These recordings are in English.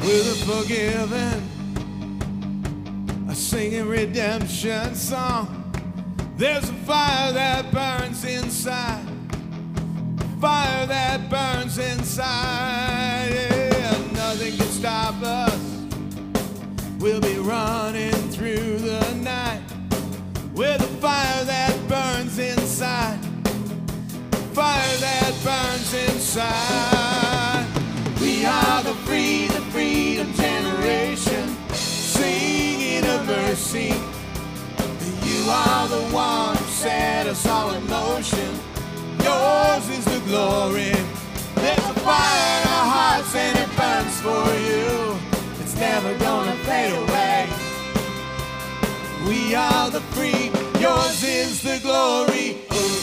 with a forgiven, a singing redemption song. There's a fire that burns inside, fire that burns inside. Yeah, nothing can stop us. We'll be running through the night with a fire that burns inside, fire that burns inside. We are the freedom generation, singing of mercy. You are the one who set us all in motion. Yours is the glory. There's a fire in our hearts and it burns for you. It's never gonna fade away. We are the free, yours is the glory.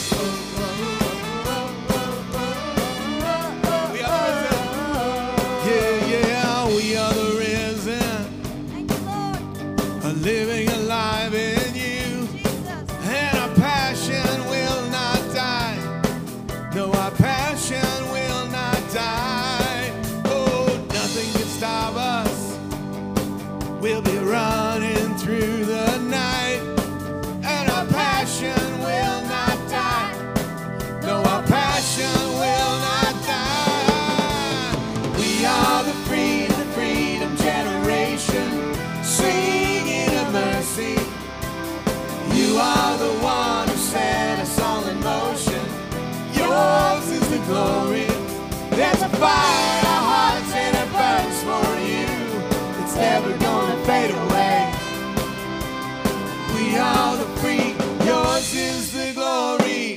Living alive in you, Jesus. And our passion will not die. No, our passion will not die. Oh, nothing can stop us. We'll be running through the night, and our passion will not die. No, our passion will not die. We are the freedom generation, singing of mercy. You are the one who set us all in motion. Yours is the glory. There's a fire in our hearts and it burns for you. It's never gonna fade away. We are the free, yours is the glory.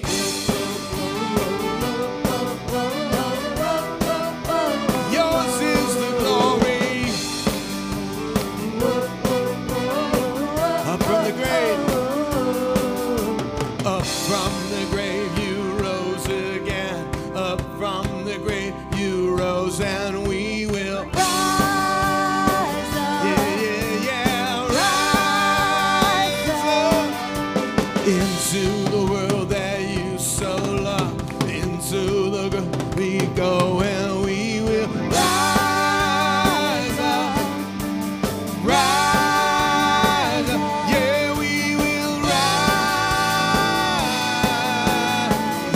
Yours is the glory. Up from the grave, up from the grave you rose again. Up from the grave you rose, and we will rise up. Yeah, rise up into the world that you so love. Into the grave we go, and we will rise up. Rise up. Yeah, we will rise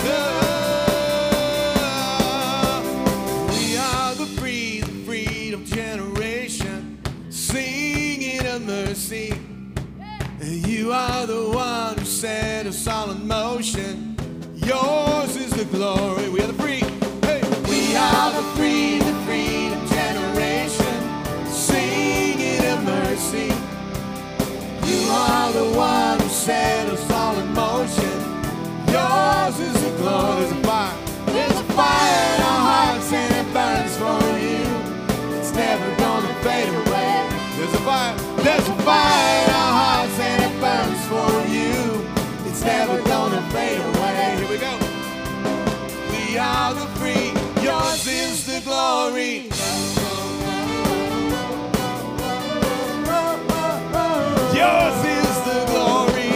up. We are the freedom generation, singing of mercy. You are the one who set us all in motion. Yours is the glory. We are the free. Hey. We are the freedom generation, singing of mercy. You are the one who set us all in motion. Yours is the glory. There's a fire. There's a fire in our hearts and it burns for you. It's never gonna fade away. There's a fire. There's a fire in our hearts and it burns for you. It's never gonna fade away. Here we go. We are the free. Yours is the glory. Yours is the glory.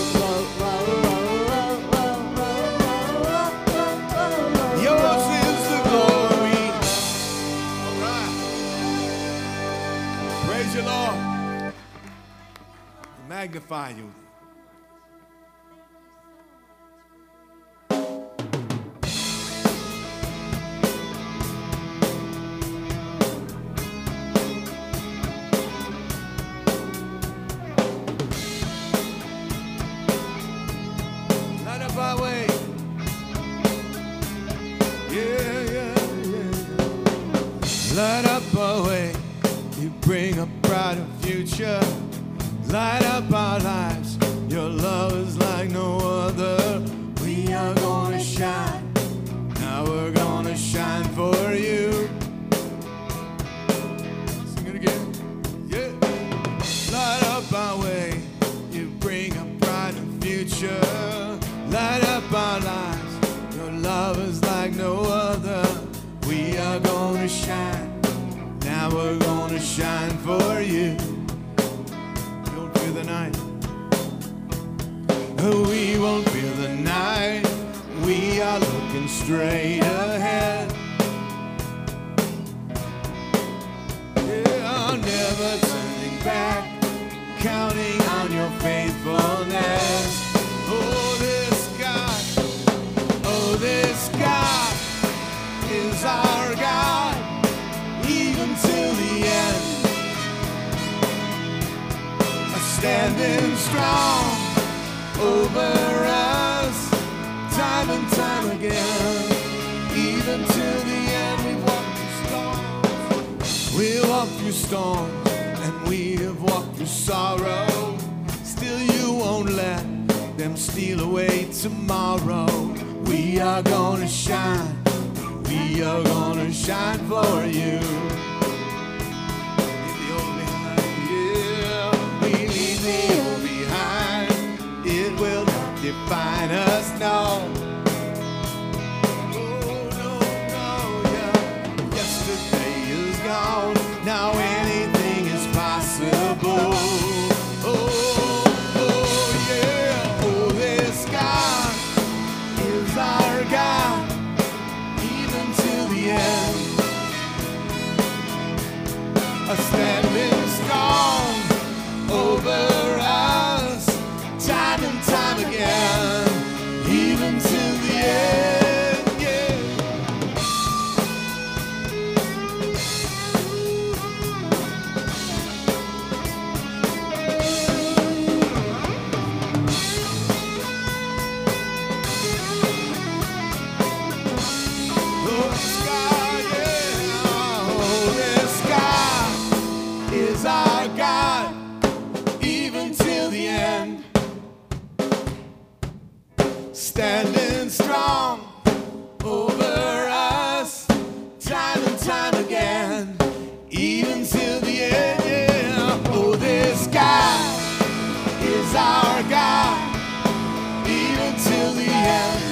Yours is the glory. All right. Praise you, Lord. We magnify you. Light up our way. Yeah. Light up our way. You bring a brighter future. Light up our lives. Your love is like no other. We are gonna shine. Now we're gonna shine for you. Sing it again. Yeah. Light up our way. You bring a brighter future. Light up our lives. Your love is like no other. We are gonna shine. Now we're gonna shine for you. We won't fear the night. We won't fear the night. We are looking straight ahead. Yeah. our God, even to the end. Standing strong over us, time and time again. Even to the end, we walk through storms. We walk through storms, and we have walked through sorrow. Still you won't let them steal away tomorrow. We are gonna shine, we are gonna shine for you. Define us, no. Oh, no, no, yeah. Yesterday is gone, now anything is possible. Oh, oh, yeah. Oh, this God is our God, even to the end. Standing strong over us, time and time again, even to the end, yeah. Oh, this God, yeah. Oh, this God is our God, even till the end. Standing strong over us, time and time again, even till the end, yeah. Oh, this God is our God, even till the end.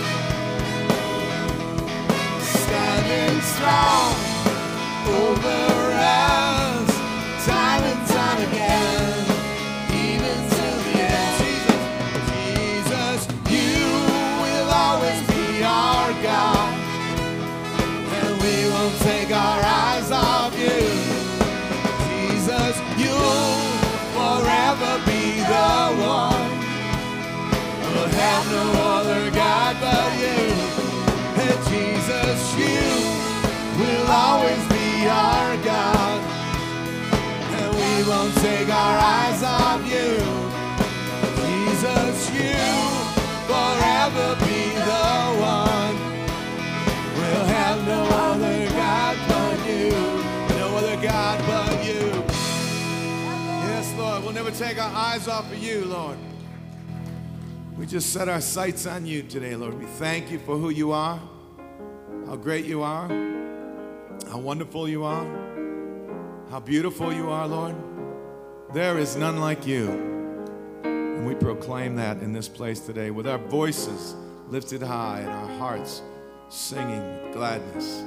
Standing strong over us, time and time again, even till the end. Jesus, you will always be our God, and we won't take our eyes off you. Jesus, you'll forever be the one. We'll have no other God but you. And Jesus, you will always be our God, and we won't take our eyes off you. Jesus, you forever be the one. We'll have no other God but you. No other God but you. Yes, Lord, we'll never take our eyes off of you, Lord. We just set our sights on you today, Lord. We thank you for who you are, how great you are, how wonderful you are, how beautiful you are, Lord. There is none like you. And we proclaim that in this place today with our voices lifted high and our hearts singing with gladness.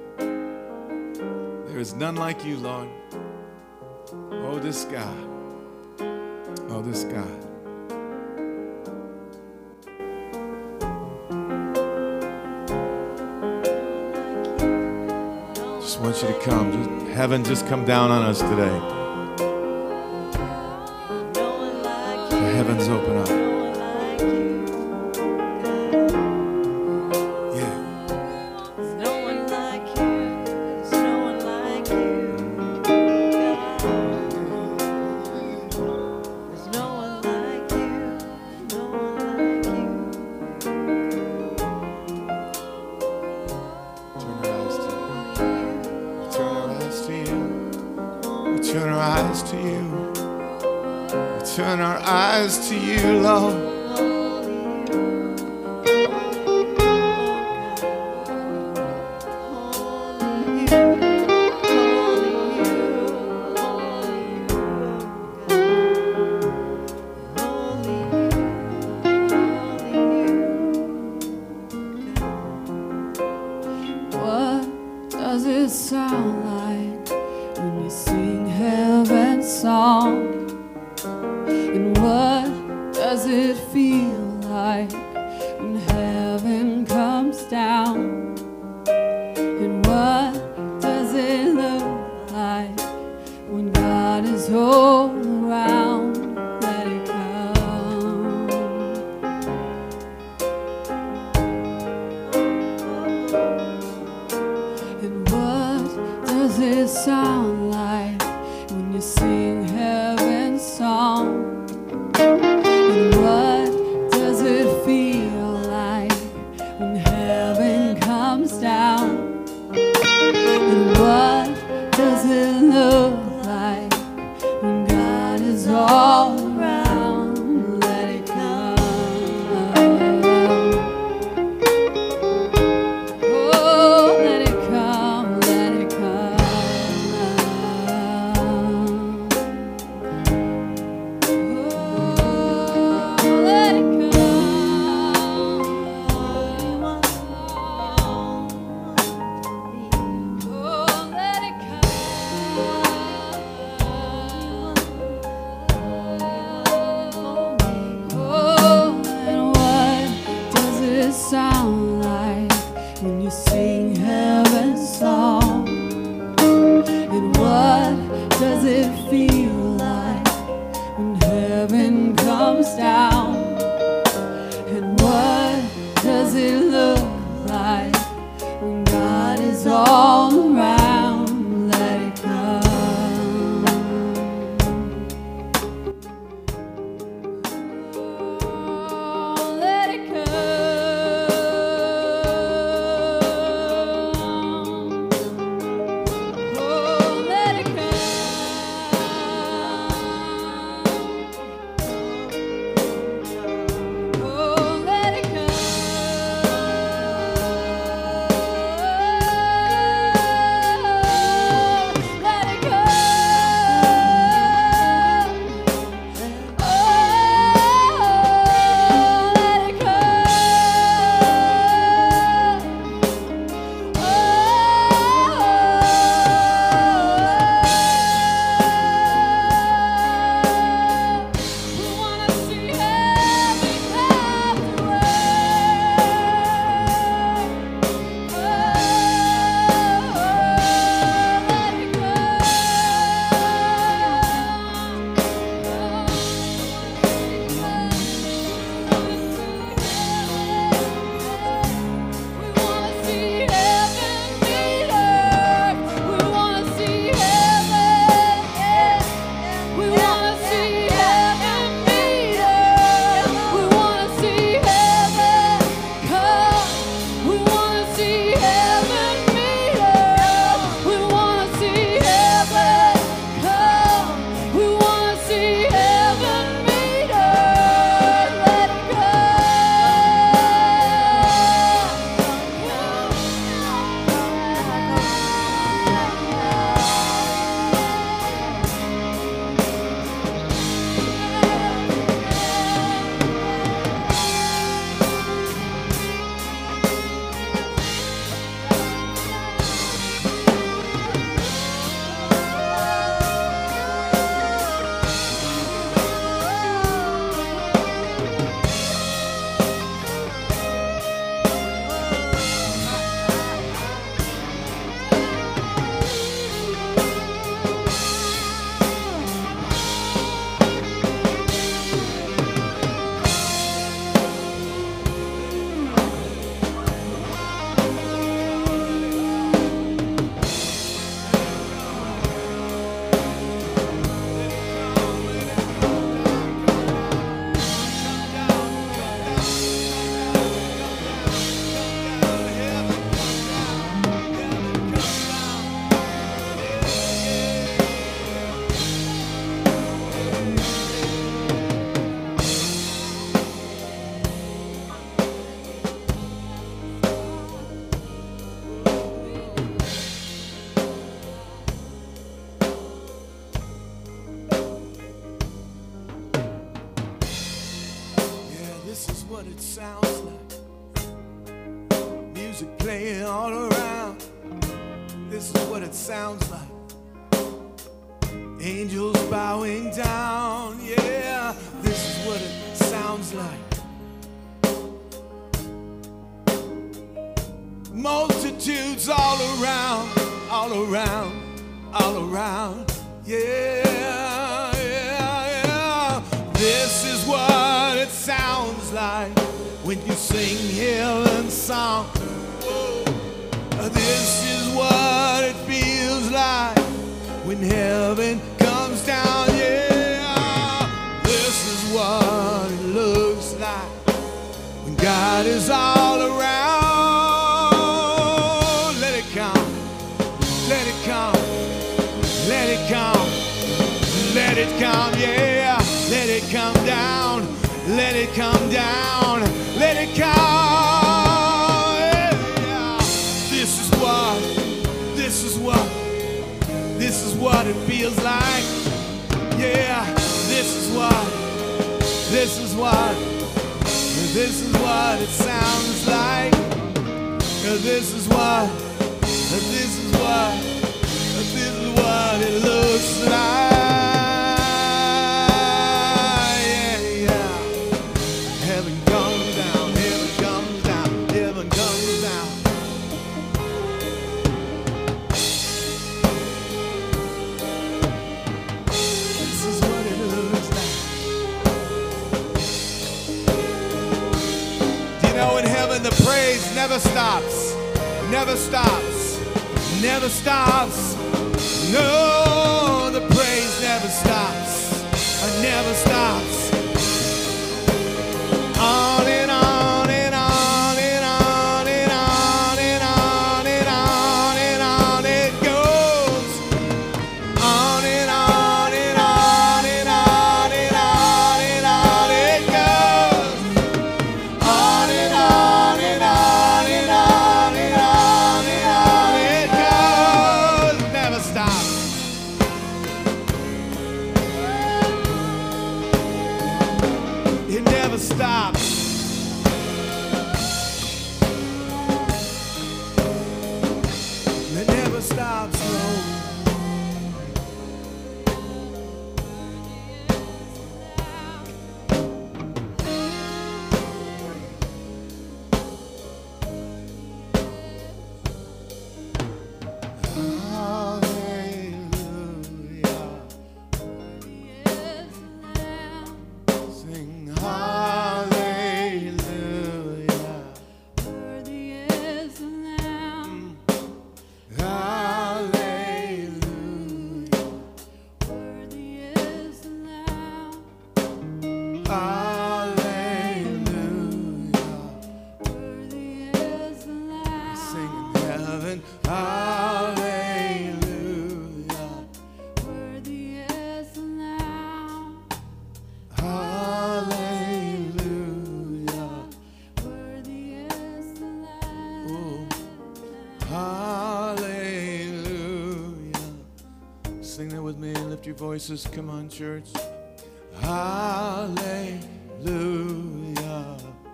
There is none like you, Lord. Oh, this God. Oh, this God. Just want you to come. Heaven just come down on us today. The heavens open up. Turn our eyes to you. We turn our eyes to you, Lord. What does it sound like when you sing heaven's song? And what does it feel like when heaven comes down? And what does it look like when God is all around? Let it come. does it sound like when you sing heaven's song? And what does it feel like when heaven comes down? And what does it look like when God is all around? Let it come. Oh, let it come, let it come. Oh, let it sound like when you sing heaven's song? And what does it feel like when heaven comes down? And what does it look like when God is all around? Let it come. Let it come. This is what it sounds like. Music playing all around. This is what it sounds like. Angels bowing down. Yeah, this is what it sounds like. Multitudes all around, all around, all around. Yeah, yeah, yeah. This is what it sounds like when you sing heaven's song. This is what it feels like when heaven comes down, yeah. This is what it looks like when God is all around. Let it come, let it come, let it come, let it come, yeah. Let it come down, let it come down, let it come, yeah. This is what it feels like, yeah. This is what it sounds like. This is what it looks like. Yeah, yeah. Heaven comes down, heaven comes down, heaven comes down. This is what it looks like. Do you know in heaven the praise never stops, never stops, never stops. No, the praise never stops, never stops. On and on and on and on and on and on and on and on it goes. On and on and on and on and on and on it goes. On and on and on and on and on and on it goes. Never stops. It never stops. It never stops, no. Sing that with me and lift your voices. Come on, church. Hallelujah.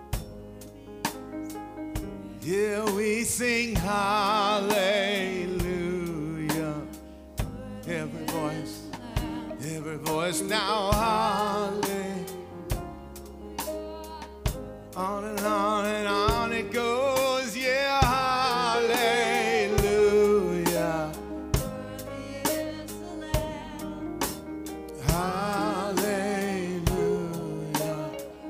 Yeah, we sing hallelujah. Every voice now, hallelujah. On and on and on it goes, yeah, hallelujah. Hallelujah.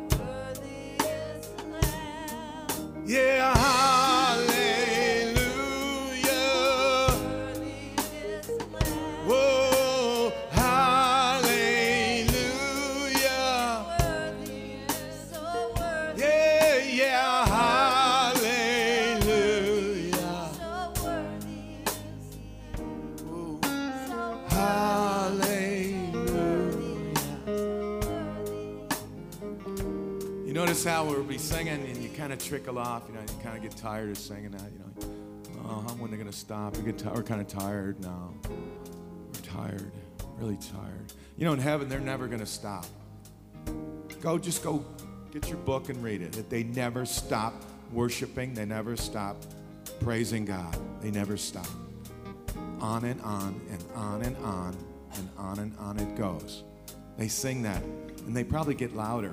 Yeah, hallelujah. Whoa, hallelujah. Yeah, yeah, hallelujah. Whoa, hallelujah. You notice how we'll be singing and you kind of trickle off, you know, you kind of get tired of singing that, you know. Oh, when they're going to stop? We're kind of tired now. We're tired, really tired. You know, in heaven, they're never going to stop. Just go get your book and read it. They never stop worshiping. They never stop praising God. They never stop. On and on and on and on and on and on it goes. They sing that, and they probably get louder.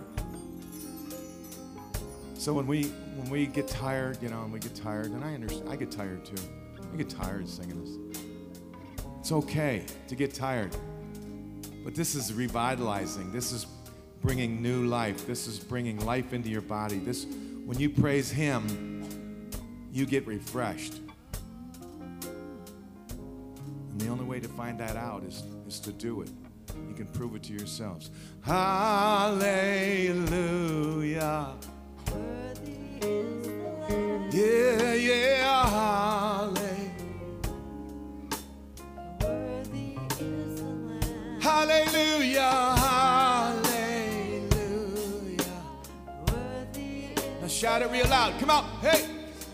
So when we get tired, you know, and we get tired, and I understand, I get tired too. I get tired singing this. It's okay to get tired, but this is revitalizing. This is bringing new life. This is bringing life into your body. When you praise Him, you get refreshed. And the only way to find that out is to do it. You can prove it to yourselves. Hallelujah. Yeah, yeah, hallelujah, hallelujah. Now shout it real loud. Come on, hey.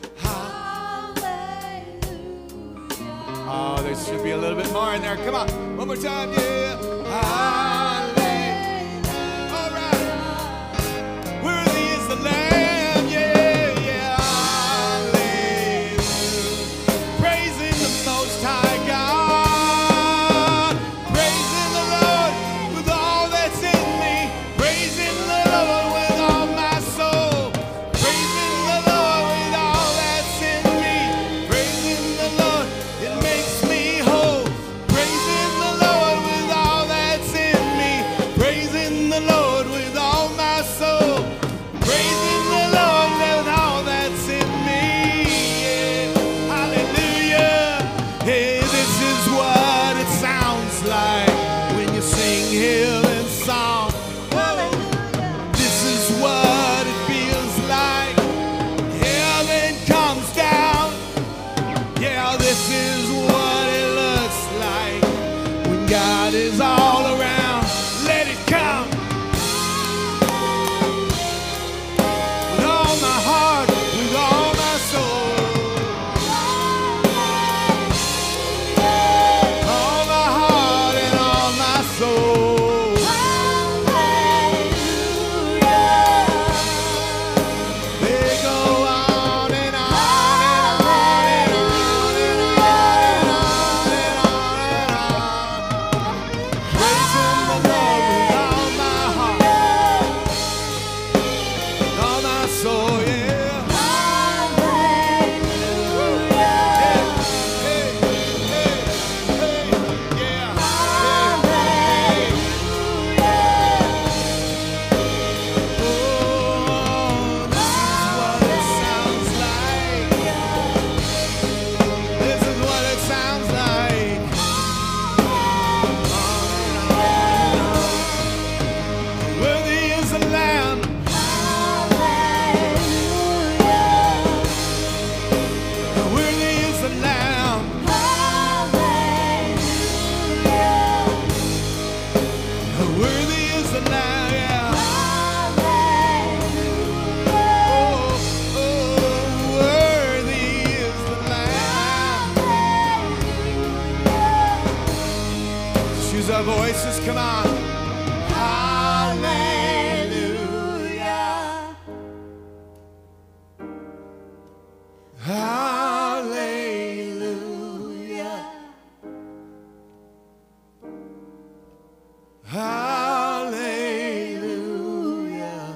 Oh, there should be a little bit more in there. Come on, one more time, yeah. Hallelujah. All right. Worthy is the Lamb, yeah, yeah. Hallelujah. Praising the Most High God. Praising the Lord with all that's in me. Praising the Lord with all my soul. Praising the Lord with all that's in me. Praising the Lord, it makes me whole. Praising the Lord with all that's in me. Praising the Lord with all my soul. Praising the Lord with all that's in me. Yeah. Hallelujah. Hey, this is what it sounds like when you sing healing song. This is what it feels like. Heaven comes down. Yeah, this is what it looks like when God is all around. Let it come. With all my heart, with all my soul. All my heart and all my soul. They go on and on and on and on and on and on and on. Praising the Lord with all my heart, all my soul, yeah. Hey, hey, hey, yeah. This is what it sounds like. Worthy is the Lamb. Worthy is the Lamb. Worthy is the Lamb. Yeah. Oh, worthy is the Lamb. Let's use our voices. Come on. Hallelujah. Hallelujah. Hallelujah.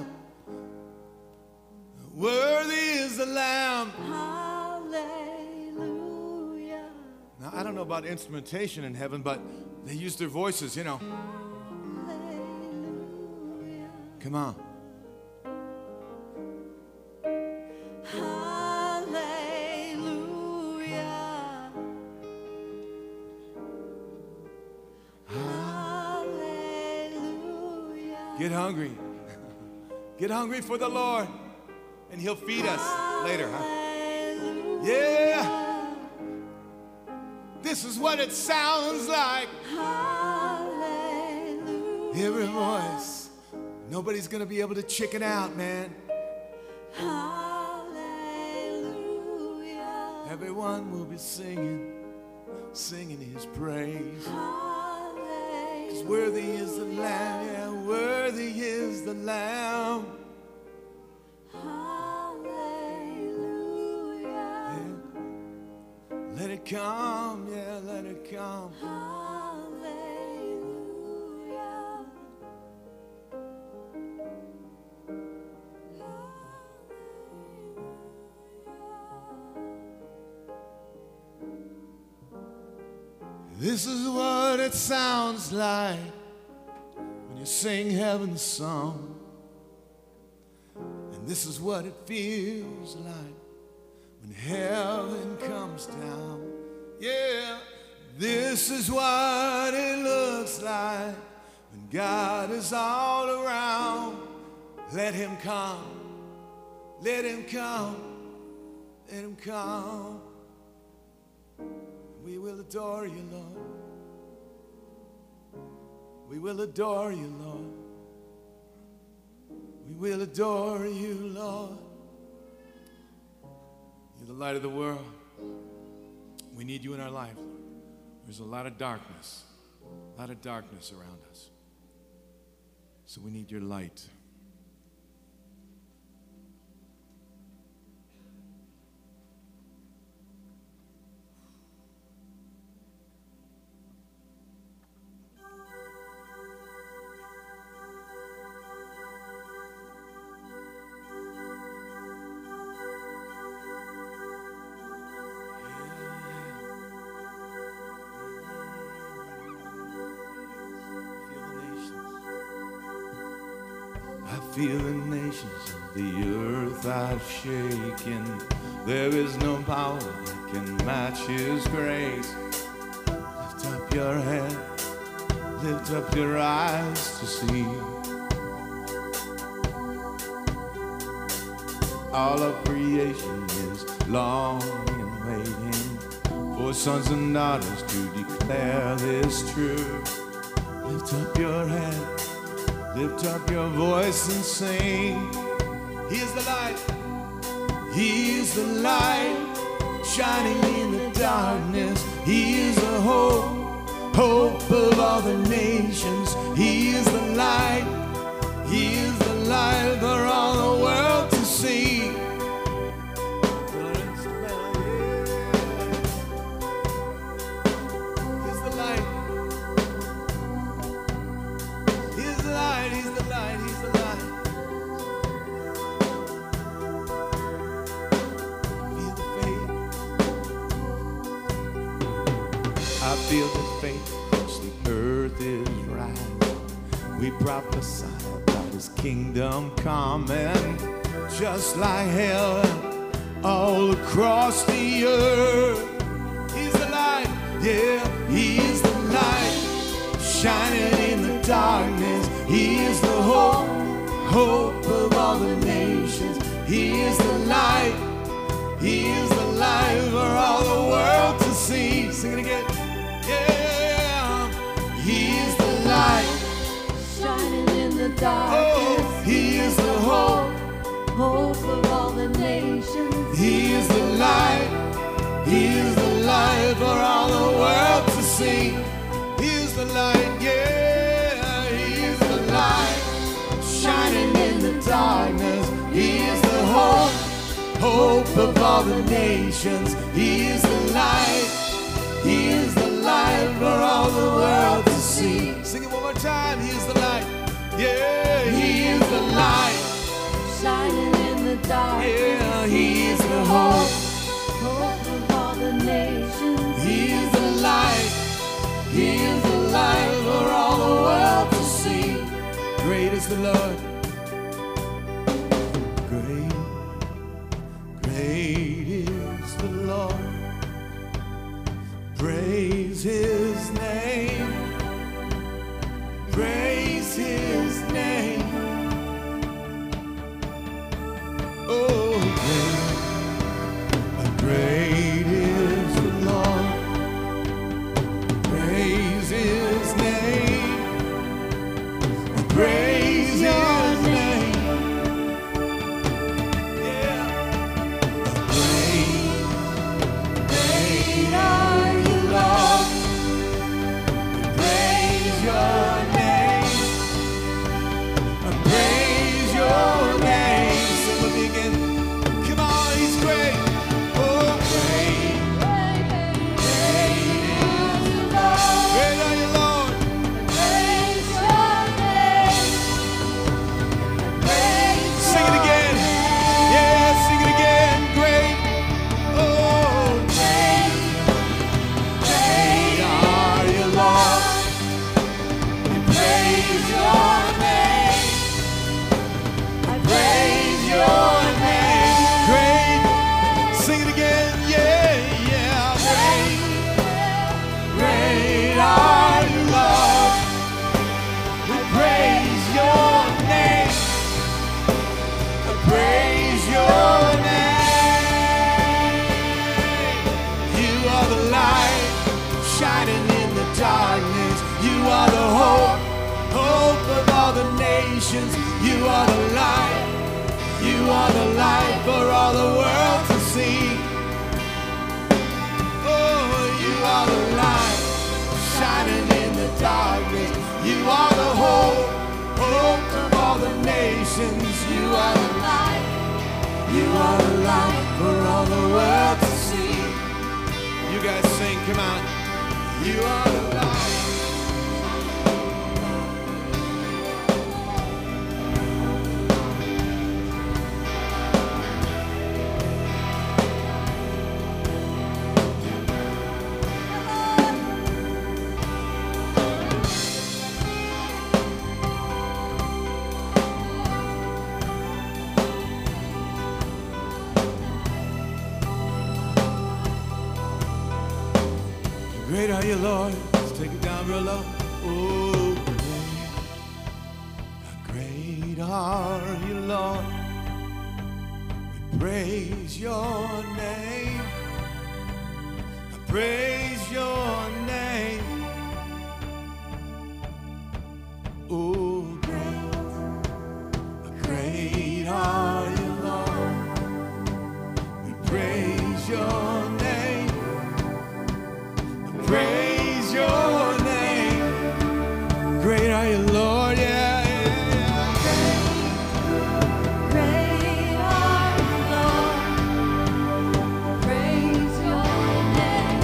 Worthy is the Lamb. Now, I don't know about instrumentation in heaven, but they use their voices, you know. Come on. Get hungry. Get hungry for the Lord, and He'll feed us later, huh? Yeah. This is what it sounds like. Every voice. Nobody's going to be able to chicken out, man. Everyone will be singing His praise. 'Cause worthy is the Lamb, yeah, worthy is the Lamb. Yeah. Let it come, yeah, let it come. This is what it sounds like when you sing heaven's song. And this is what it feels like when heaven comes down. Yeah, This is what it looks like when God is all around. Let him come, let him come, let him come. We will adore you, Lord. We will adore you, Lord. We will adore you, Lord. You're the light of the world. We need you in our life, Lord. There's a lot of darkness around us. So we need your light. I feel the nations of the earth are shaking. There is no power that can match his grace. Lift up your head, lift up your eyes to see. All of creation is longing and waiting for sons and daughters to declare this truth. Lift up your head, lift up your voice and sing. He is the light, he is the light, shining in the darkness. He is the hope, hope of all the nations. He is the light, he is the light for all the world to see. He's the light. He's the light, he's the light, he's the light. Feel the faith. I feel the faith across the earth is rising. We prophesy about his kingdom coming, just like heaven all across the earth. He's the light, yeah, he is the light, shining in the darkness. He is the hope, hope of all the nations. He is the light, he is the light for all the world to see. Sing it again, yeah. He is the light, Shining in the darkness. oh, he is the hope. Hope of all the nations. He is the light, he is the light for all the world to see. He is the light, yeah, he is the light, shining in the darkness. He is the hope, hope of all the nations. He is the light, he is the light for all the world to see. Sing it one more time, he is the light, yeah, he is the light. Shining in the darkness. Yeah, he is the hope, Hope of all the nations. he is the light, he is the light for all the world to see. Great is the Lord, great, great is the Lord. Praise his name, praise his name. Oh, great is the Lord. Praise his name. Praise his name. Yeah. Great are you, Lord. are the hope, hope of all the nations. You are the light, you are the light for all the world to see. Oh, you are the light, shining in the darkness. You are the hope, hope of all the nations. You are the light, you are the light for all the world to see. You guys sing, come on. You are the light. Great are you, Lord. Let's take it down real low. Oh, great are you, Lord. We praise your name. I praise your name. Oh, great are you, Lord. We praise your name. Praise your name. Great are you, Lord. Yeah, yeah, yeah. Great are you, Lord. Praise your name.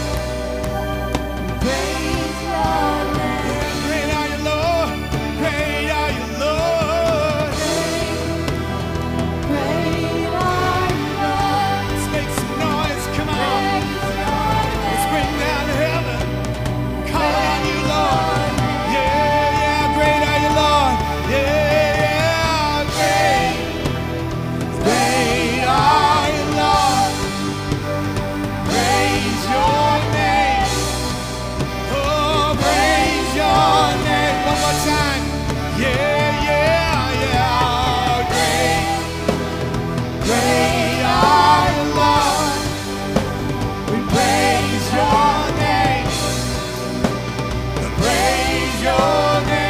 Praise your name. Great are you, Lord. Great are you, Lord. Great are you, Lord. Let's make some noise. Come on. Praise your Let's bring name. down heaven. Call on you, Lord. Yeah, yeah. Great are you, Lord. Yeah, yeah. Great. Great are you, Lord. Praise your name. Oh, praise your name. One more time. Yeah, yeah, yeah. Great. Great are you, Lord. We praise your name. Praise your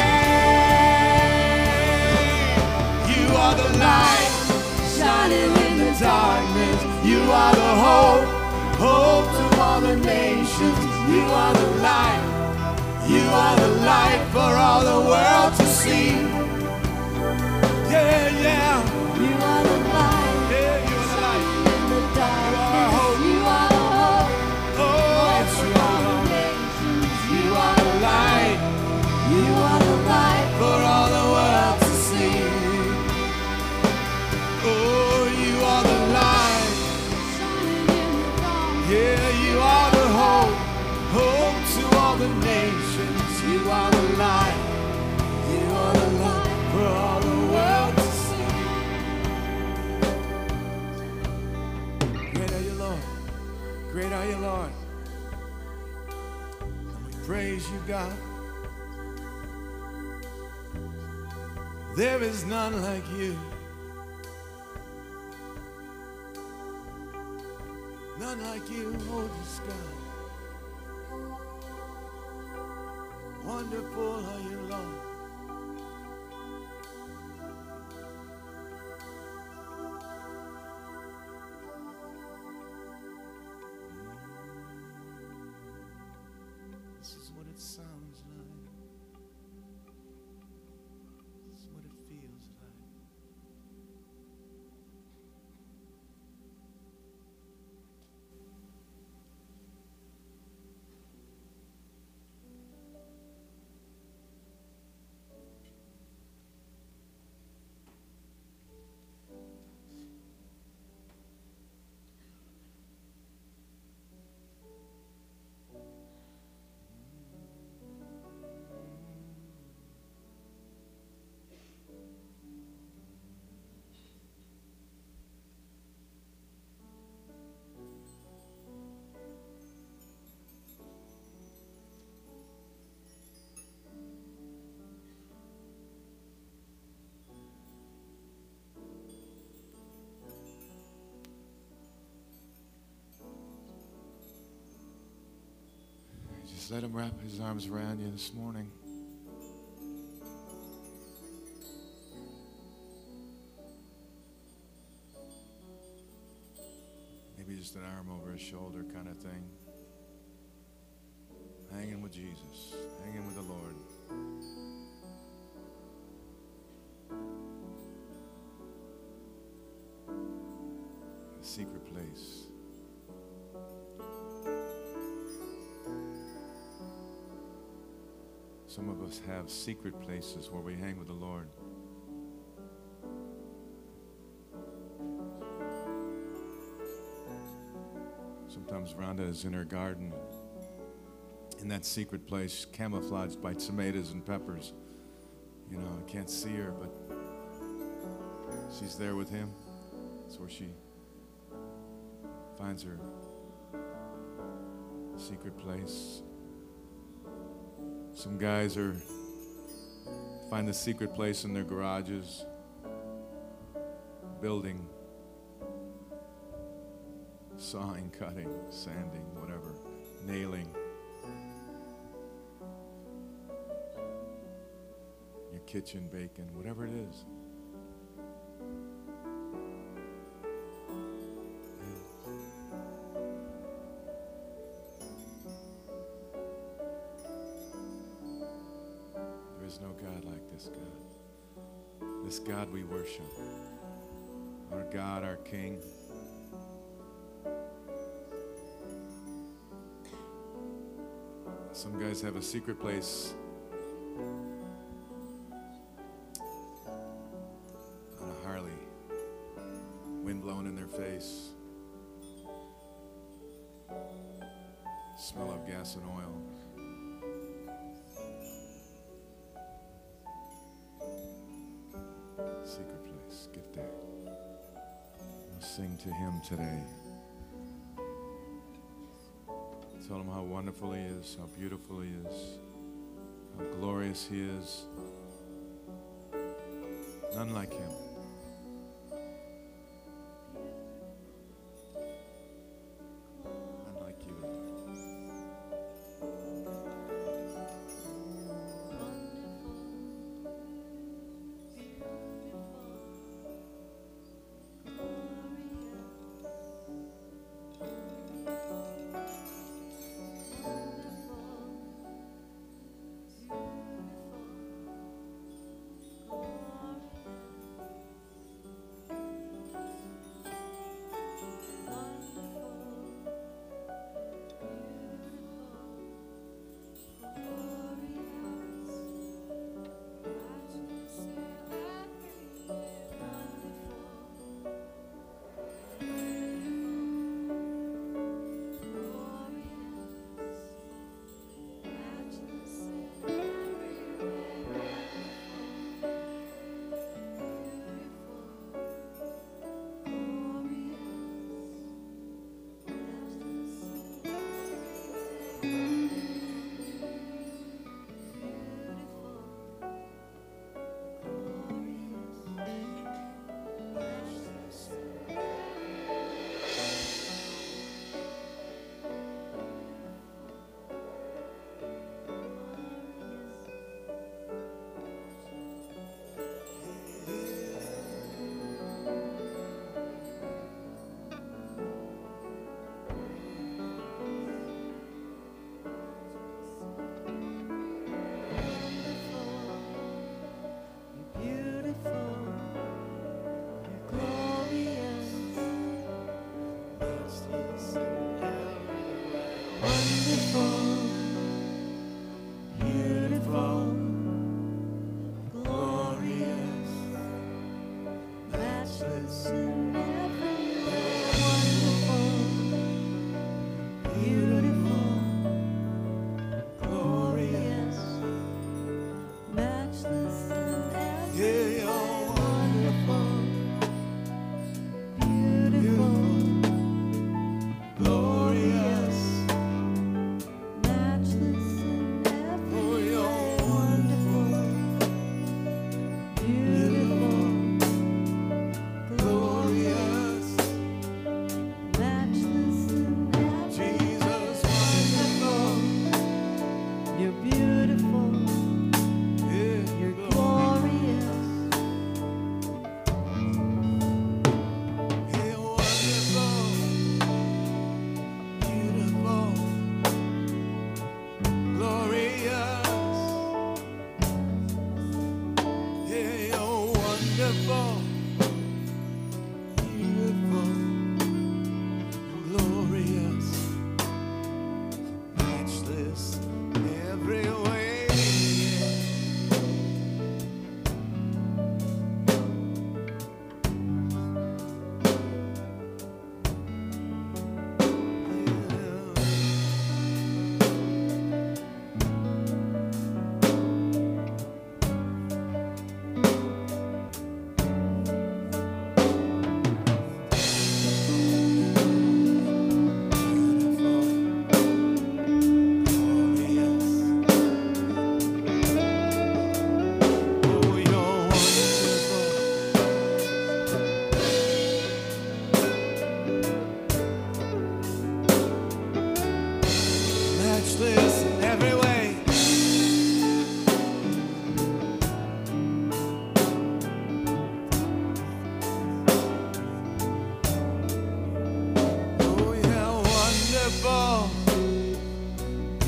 name. You are the light, shining in the darkness. You are the hope, hope to all the nations. You are the light, you are the light for all the world to see. Yeah, yeah. You are the light. Yeah, you are the light. In the darkness. You are hope. You are the hope. Oh, yes, you are. You are the light. You are the light. For all the world to see. Oh, you are the light. Shining in the dark. Yeah, you are the hope. Hope to all the nations. You are the light. You are the light for all the world to see. Great are you, Lord. Great are you, Lord. And we praise you, God. There is none like you. None like you, oh God. Wonderful are you, Lord. This is what it sounds like. This is what it feels like. Just let him wrap his arms around you this morning. just an arm over his shoulder kind of thing. Hanging with Jesus, hanging with the Lord. A secret place. Some of us have secret places where we hang with the Lord. Sometimes Rhonda is in her garden, in that secret place, camouflaged by tomatoes and peppers. You know, I can't see her, but she's there with him. That's where she finds her secret place. Some guys find the secret place in their garages, building, sawing, cutting, sanding, whatever, nailing. Your kitchen, baking, whatever it is. There is no God like this God. This God we worship. Our God, our King. Some guys have a secret place on a Harley, wind blowing in their face, smell of gas and oil. Secret place, get there. We'll sing to him today. Tell him how wonderful he is, how beautiful he is, how glorious he is. None like him. None like you, Lord.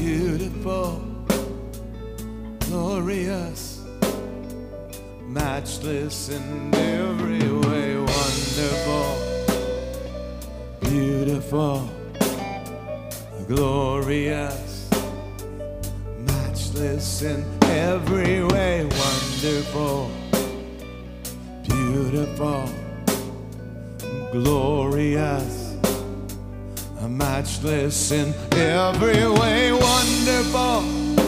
beautiful, glorious, matchless in every way, wonderful, beautiful, glorious, matchless in every way, wonderful, beautiful, glorious, matchless in every way, wonderful,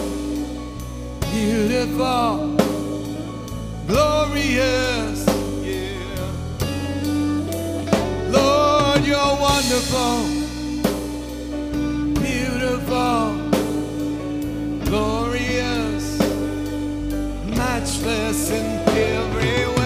beautiful, glorious, yeah. Lord, you're wonderful, beautiful, glorious, matchless in every way.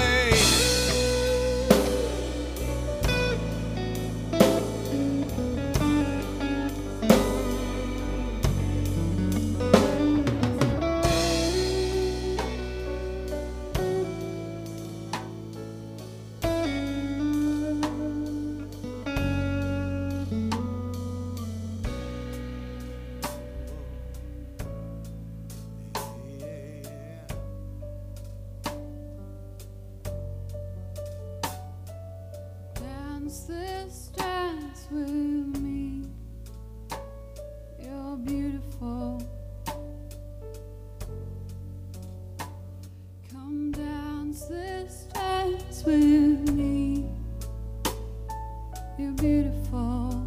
This dance with me. You're beautiful. Come dance this dance with me. You're beautiful.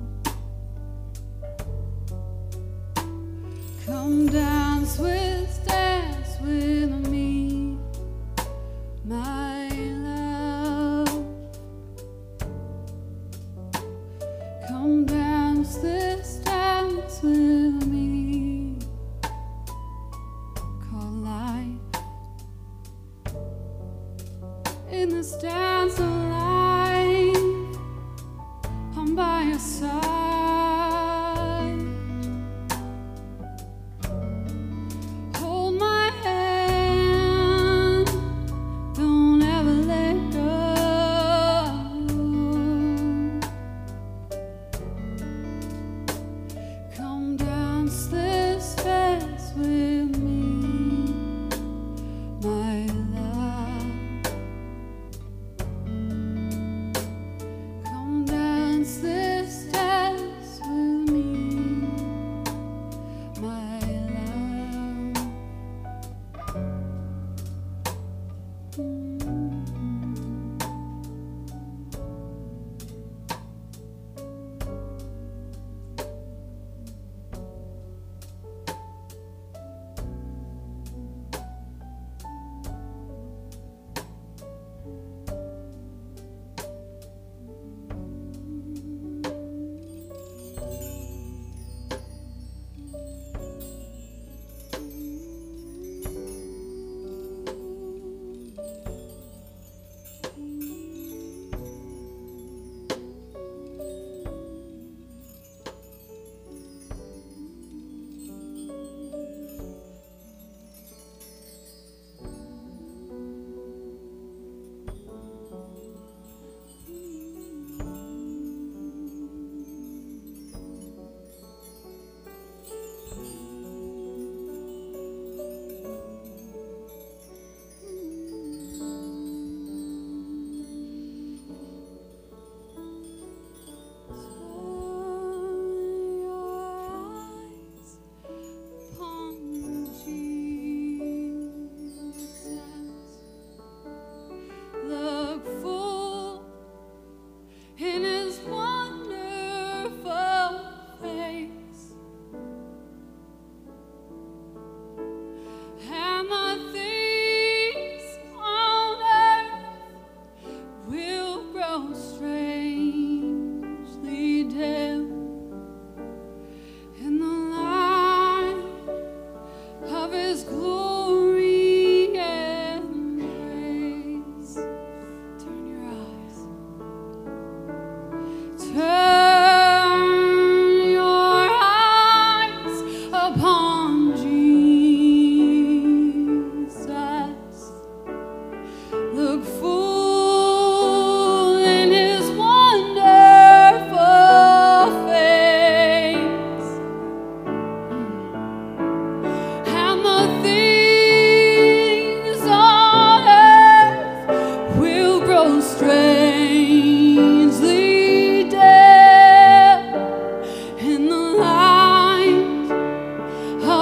Come dance with me, my love. Come dance this dance with me, called life. In this dance of life, I'm by your side. Hold my hand, don't ever let go. Come dance this dance with me, my love. Come dance this dance with me, my love.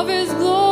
of His glory.